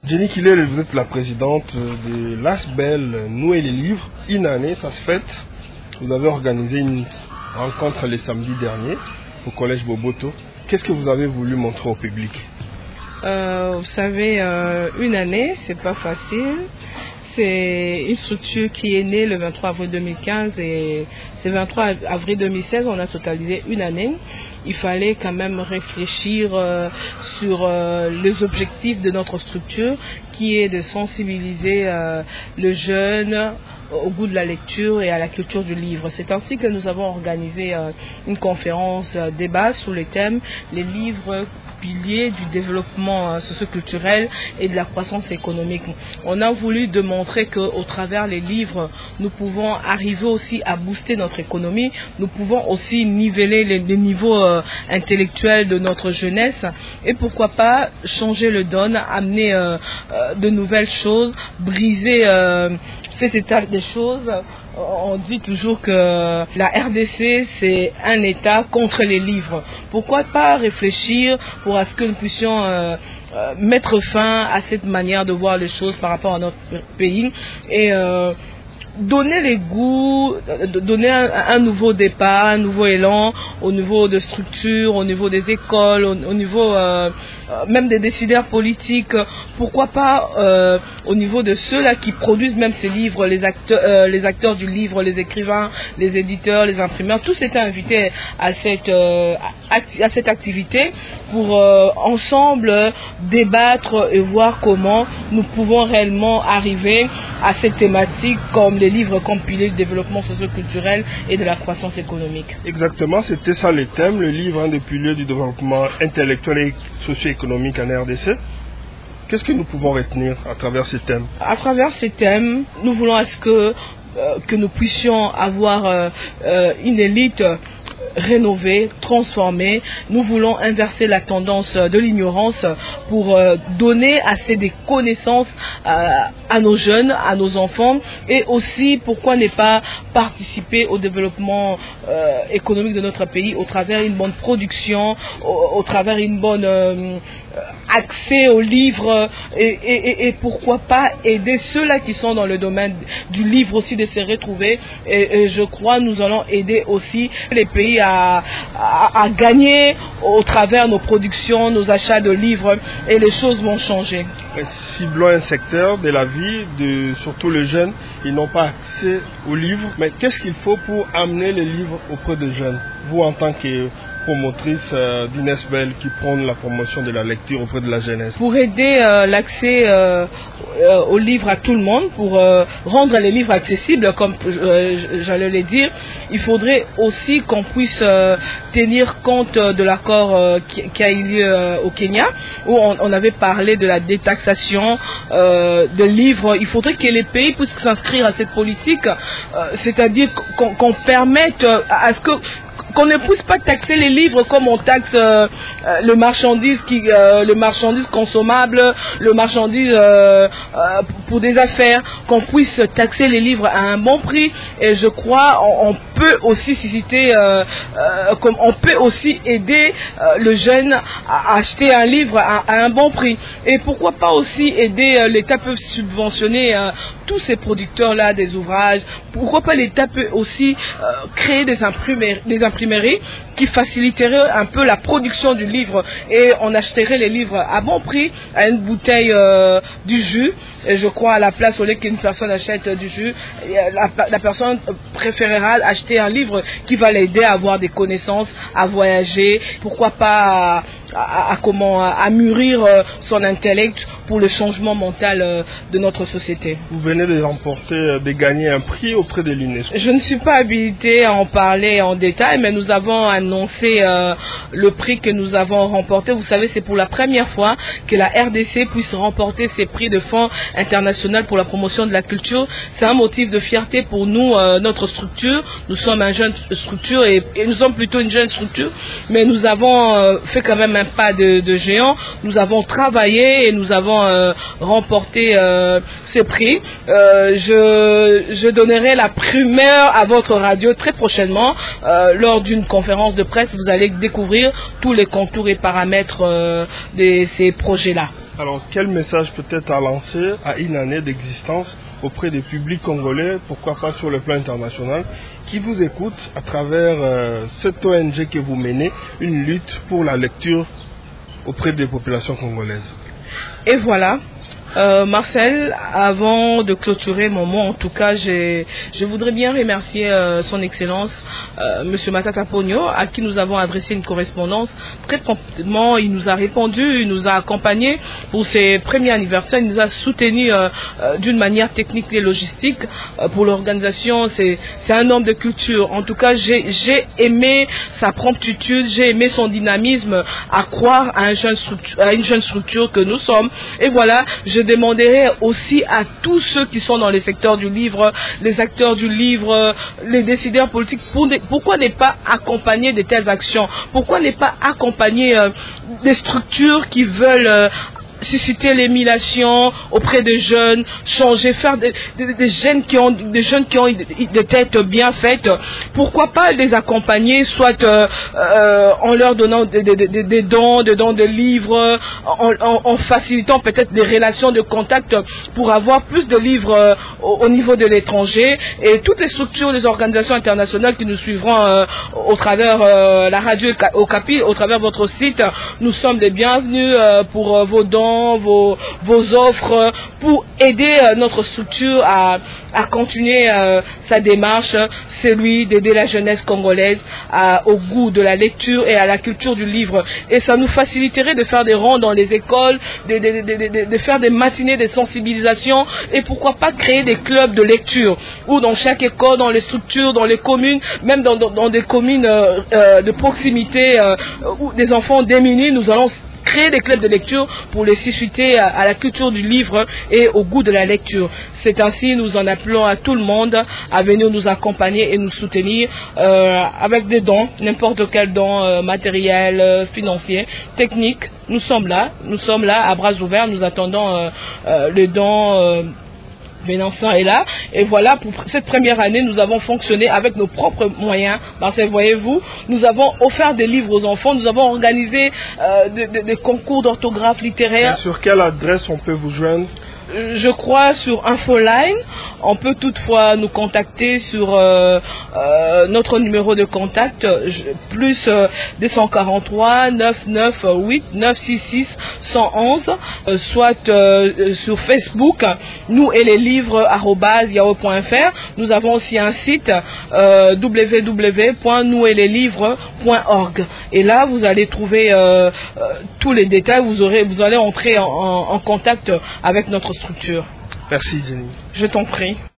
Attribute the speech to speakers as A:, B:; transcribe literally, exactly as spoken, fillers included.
A: Jenny Kilel, vous êtes la présidente de l'A S B E L Nouer les livres. Une année, ça se fête. Vous avez organisé une rencontre le samedi dernier au collège Boboto. Qu'est-ce que vous avez voulu montrer au public?
B: euh, Vous savez, euh, une année, c'est pas facile. C'est une structure qui est née le vingt-trois avril deux mille quinze et c'est vingt-trois avril deux mille seize, on a totalisé une année. Il fallait quand même réfléchir euh, sur euh, les objectifs de notre structure qui est de sensibiliser euh, le jeune au goût de la lecture et à la culture du livre. C'est ainsi que nous avons organisé euh, une conférence euh, débat sur le thème « Les livres piliers du développement euh, socio-culturel et de la croissance économique ». On a voulu démontrer qu'au travers des livres, nous pouvons arriver aussi à booster notre économie, nous pouvons aussi niveler les, les niveaux euh, intellectuels de notre jeunesse et pourquoi pas changer le donne, amener euh, euh, de nouvelles choses, briser euh, cet état des choses. On dit toujours que la R D C, c'est un État contre les livres. Pourquoi pas réfléchir pour à ce que nous puissions euh, euh, mettre fin à cette manière de voir les choses par rapport à notre pays et euh, donner les goûts, donner un, un nouveau départ, un nouveau élan au niveau de structures, au niveau des écoles, au, au niveau euh, même des décideurs politiques, pourquoi pas euh, au niveau de ceux-là qui produisent même ces livres, les acteurs, euh, les acteurs du livre, les écrivains, les éditeurs, les imprimeurs, tous étaient invités à cette, euh, à cette activité pour euh, ensemble débattre et voir comment nous pouvons réellement arriver à cette thématique comme les livres comme pilier du développement socio-culturel et de la croissance économique.
A: Exactement, c'était ça le thème, le livre, un des piliers du développement intellectuel et socio-économique en R D C. Qu'est-ce que nous pouvons retenir à travers ces thèmes?
B: À travers ces thèmes, nous voulons à ce que, euh, que nous puissions avoir euh, euh, une élite rénover, transformer. Nous voulons inverser la tendance de l'ignorance pour euh, donner assez des connaissances euh, à nos jeunes, à nos enfants et aussi pourquoi ne pas participer au développement euh, économique de notre pays au travers d'une bonne production, au, au travers d'une bonne euh, accès aux livres et, et, et pourquoi pas aider ceux-là qui sont dans le domaine du livre aussi de se retrouver et, et je crois nous allons aider aussi les pays À, à, à gagner au travers de nos productions, nos achats de livres et les choses vont changer.
A: Ciblons un secteur de la vie, de, surtout les jeunes, ils n'ont pas accès aux livres. Mais qu'est-ce qu'il faut pour amener les livres auprès des jeunes? Vous en tant que promotrice euh, d'I N S B E L qui prend la promotion de la lecture auprès de la jeunesse.
B: Pour aider euh, l'accès euh, euh, aux livres à tout le monde, pour euh, rendre les livres accessibles, comme euh, j'allais le dire, il faudrait aussi qu'on puisse euh, tenir compte de l'accord euh, qui, qui a eu lieu euh, au Kenya, où on, on avait parlé de la détaxation euh, de livres. Il faudrait que les pays puissent s'inscrire à cette politique, euh, c'est-à-dire qu'on, qu'on permette à ce que qu'on ne puisse pas taxer les livres comme on taxe euh, euh, le marchandise qui, euh, le marchandise consommable, le marchandise euh, euh, pour des affaires, qu'on puisse taxer les livres à un bon prix. Et je crois on, on peut aussi susciter, euh, euh, comme on peut aussi aider euh, le jeune à acheter un livre à, à un bon prix. Et pourquoi pas aussi aider euh, l'État peut subventionner euh, tous ces producteurs-là des ouvrages. Pourquoi pas l'État peut aussi euh, créer des imprimeries, des imprimeries qui faciliterait un peu la production du livre et on achèterait les livres à bon prix à une bouteille euh, du jus. Et je crois à la place au lieu qu'une personne achète du jus, la, la personne préférera acheter un livre qui va l'aider à avoir des connaissances, à voyager, pourquoi pas à, à, à comment à mûrir son intellect pour le changement mental de notre société.
A: Vous venez de remporter, de gagner un prix auprès de l'UNESCO.
B: Je ne suis pas habilitée à en parler en détail, mais nous avons annoncé euh, le prix que nous avons remporté. Vous savez, c'est pour la première fois que la R D C puisse remporter ces prix de fonds international pour la promotion de la culture. C'est un motif de fierté pour nous, euh, notre structure. Nous sommes une jeune structure et, et nous sommes plutôt une jeune structure, mais nous avons euh, fait quand même un pas de, de géant. Nous avons travaillé et nous avons euh, remporté euh, ces prix. Euh, je, je donnerai la primeur à votre radio très prochainement euh, lors d'une conférence de presse. Vous allez découvrir tous les contours et paramètres euh, de ces projets-là.
A: Alors, quel message peut-être à lancer à une année d'existence auprès des publics congolais, pourquoi pas sur le plan international, qui vous écoutent à travers euh, cette O N G que vous menez, une lutte pour la lecture auprès des populations congolaises?
B: Et voilà. Euh, Marcel, avant de clôturer mon mot, en tout cas, je voudrais bien remercier euh, son Excellence, euh, Monsieur Matata Pogno, à qui nous avons adressé une correspondance. Très promptement, il nous a répondu, il nous a accompagnés pour ses premiers anniversaires, il nous a soutenus euh, euh, d'une manière technique et logistique euh, pour l'organisation. C'est un homme de culture. En tout cas, j'ai aimé sa promptitude, j'ai aimé son dynamisme à croire à, un jeune à une jeune structure que nous sommes. Et voilà, je Je demanderai aussi à tous ceux qui sont dans les secteurs du livre, les acteurs du livre, les décideurs politiques, pour des, pourquoi ne pas accompagner de telles actions? Pourquoi ne pas accompagner euh, des structures qui veulent euh, susciter l'émulation auprès des jeunes, changer, faire des, des, des jeunes qui ont des jeunes qui ont des têtes bien faites. Pourquoi pas les accompagner, soit euh, euh, en leur donnant des, des, des, des dons, des dons de livres, en, en, en facilitant peut-être des relations de contact pour avoir plus de livres euh, au, au niveau de l'étranger. Et toutes les structures, les organisations internationales qui nous suivront euh, au travers euh, la radio Okapi, au travers votre site, nous sommes les bienvenus euh, pour euh, vos dons, Vos, vos offres, pour aider euh, notre structure à, à continuer euh, sa démarche, celui d'aider la jeunesse congolaise à, au goût de la lecture et à la culture du livre. Et ça nous faciliterait de faire des ronds dans les écoles, de, de, de, de, de faire des matinées de sensibilisation, et pourquoi pas créer des clubs de lecture, où dans chaque école, dans les structures, dans les communes, même dans, dans, dans des communes euh, euh, de proximité, euh, où des enfants démunis, nous allons créer des clubs de lecture pour les susciter à, à la culture du livre et au goût de la lecture. C'est ainsi, nous en appelons à tout le monde à venir nous accompagner et nous soutenir euh, avec des dons, n'importe quel don euh, matériel, euh, financier, technique. Nous sommes là, nous sommes là à bras ouverts, nous attendons euh, euh, le don. Euh, Bénenfant est là, et voilà, pour cette première année, nous avons fonctionné avec nos propres moyens. Parce que voyez-vous, nous avons offert des livres aux enfants, nous avons organisé euh, des, des, des concours d'orthographe littéraire.
A: Et sur quelle adresse on peut vous joindre?
B: Je crois sur Infoline. On peut toutefois nous contacter sur euh, euh, notre numéro de contact, je, plus euh, deux cent quarante-trois neuf neuf huit neuf six six un un un, euh, soit euh, sur Facebook, nous et les livres arobase yahoo point fr. Nous avons aussi un site euh, w w w point nous et les livres point org. Et là, vous allez trouver euh, euh, tous les détails. Vous aurez, vous allez entrer en, en, en contact avec notre structure.
A: Merci Jenny.
B: Je t'en prie.